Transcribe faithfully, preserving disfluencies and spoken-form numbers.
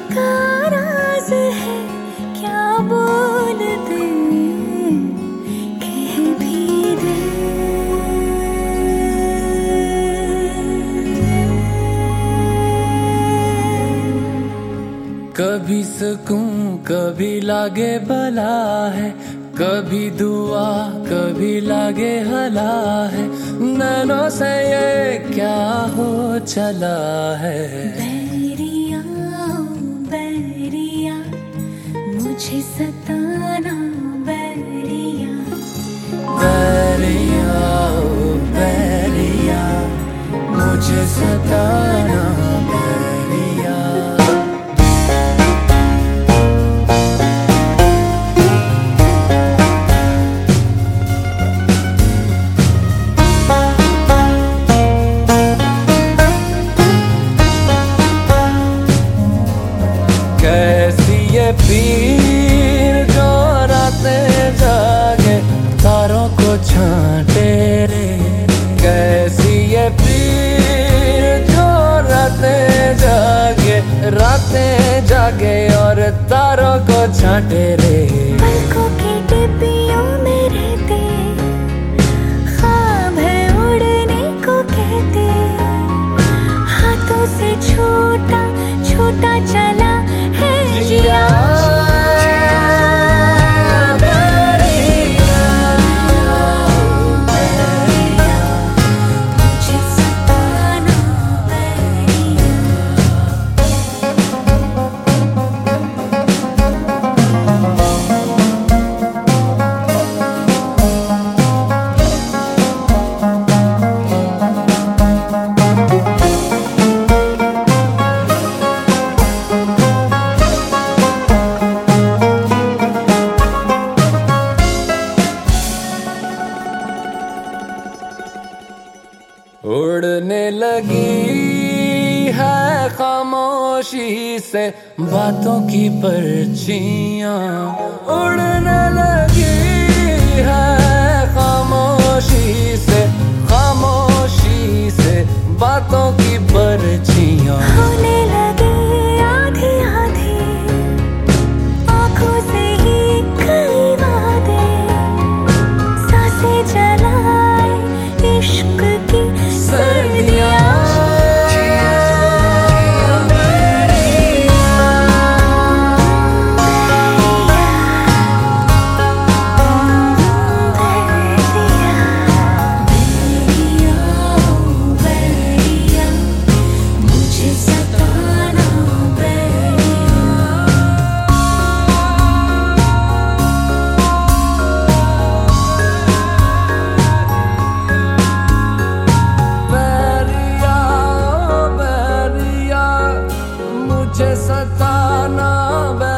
का राज है क्या बोल दे, कह भी दे। कभी सुकून कभी लागे भला है, कभी दुआ कभी लागे हला है, नैनों से ये क्या हो चला है। बैरिया बैरिया मुझे सताना बैरिया, बैरिया ओ बैरिया मुझे सताना बैरिया। कैसी ये पीर जो रातें जागे तारों को छांटे रे, कैसी ये पीर जो रातें जागे रातें जागे और तारों को छांटे रे। पलकों की टिप्पियों में रहते ख्वाब है उड़ने को कहते, हाथों से छोटा छोटा चला है जिया। उड़ने लगी है खामोशी से बातों की पर्चियां, उड़ने लगी है खामोशी से खामोशी से बातों की पर्चियां। होने लगे आधी आधी आँखों से ही कई वादे, सांसें जलाए इश्क की सर्दियाँ। मुझे सताना।